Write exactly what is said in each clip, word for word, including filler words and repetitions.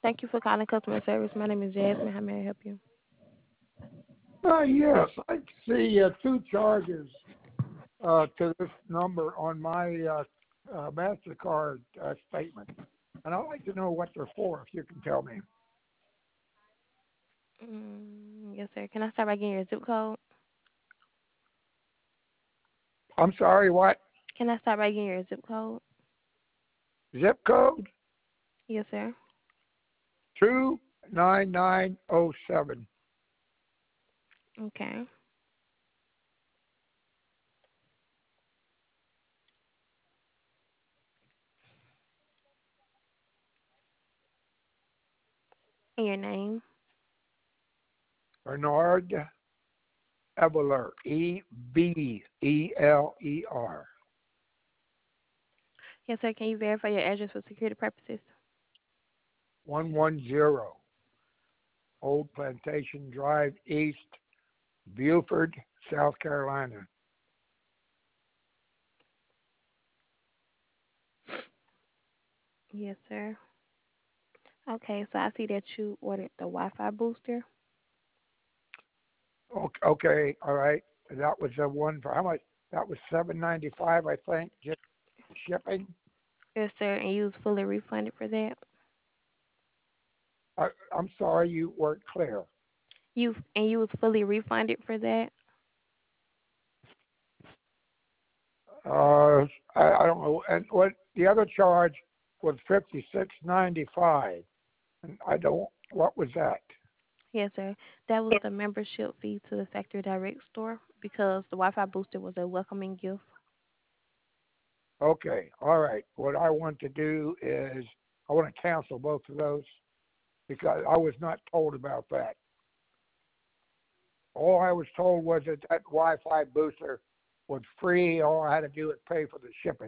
Thank you for calling customer service. My name is Jasmine. How may I help you? Uh, yes, I see uh, two charges uh, to this number on my uh, uh, MasterCard uh, statement. And I'd like to know what they're for, if you can tell me. Mm, yes, sir. Can I start by getting your zip code? I'm sorry, what? Can I start by getting your zip code? Zip code Yes, sir. two nine nine oh seven. Okay. And your name? Bernard Ebeler, E B E L E R. Yes, sir. Can you verify your address for security purposes? one one zero Old Plantation Drive East, Beaufort, South Carolina. Yes, sir. Okay, so I see that you ordered the Wi-Fi booster. Okay, okay, all right. That was the one for how much? That was seven ninety five, I think, just shipping. Yes, sir. And you was fully refunded for that. I, I'm sorry, you weren't clear. You and you was fully refunded for that. Uh, I, I don't know. And what the other charge was fifty six ninety five, and I don't. What was that? Yes, sir. That was the membership fee to the Factory Direct store because the Wi-Fi booster was a welcoming gift. Okay, all right. What I want to do is I want to cancel both of those because I was not told about that. All I was told was that that Wi-Fi booster was free. All I had to do was pay for the shipping.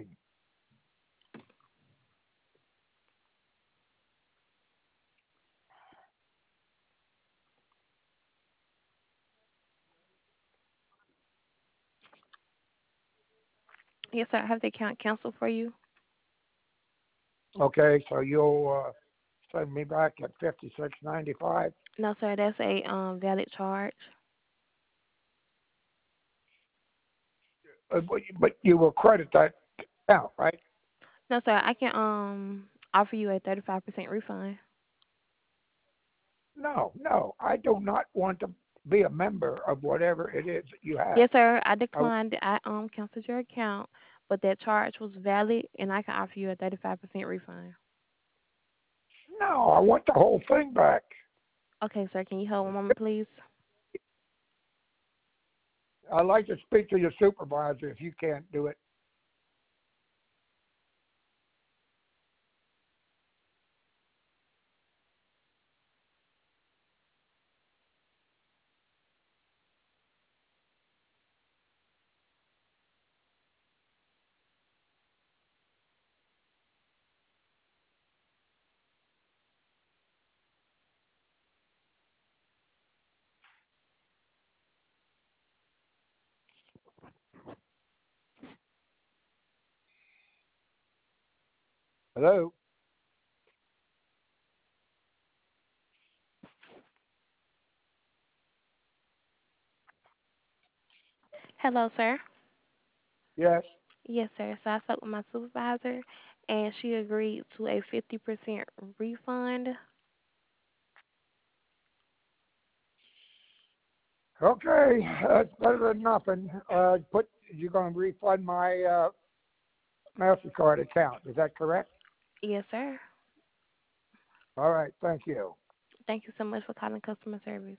Yes, sir. I have the account canceled for you. Okay, so you'll uh, send me back at fifty six ninety five. No, sir. That's a um valid charge. Uh, but but you will credit that out, right? No, sir. I can um offer you a thirty-five percent refund. No, no, I do not want to be a member of whatever it is that you have. Yes, sir. I I, declined. I um canceled your account, but that charge was valid, and I can offer you a thirty-five percent refund. no, I want the whole thing back. Okay, sir. Can you hold one moment, please? I'd like to speak to your supervisor if you can't do it. Hello? Hello, sir. Yes. Yes, sir. So I spoke with my supervisor, and she agreed to a fifty percent refund. Okay, that's better than nothing. Uh, put you're going to refund my uh, Mastercard account. Is that correct? Yes, sir. All right. Thank you. Thank you so much for calling customer service.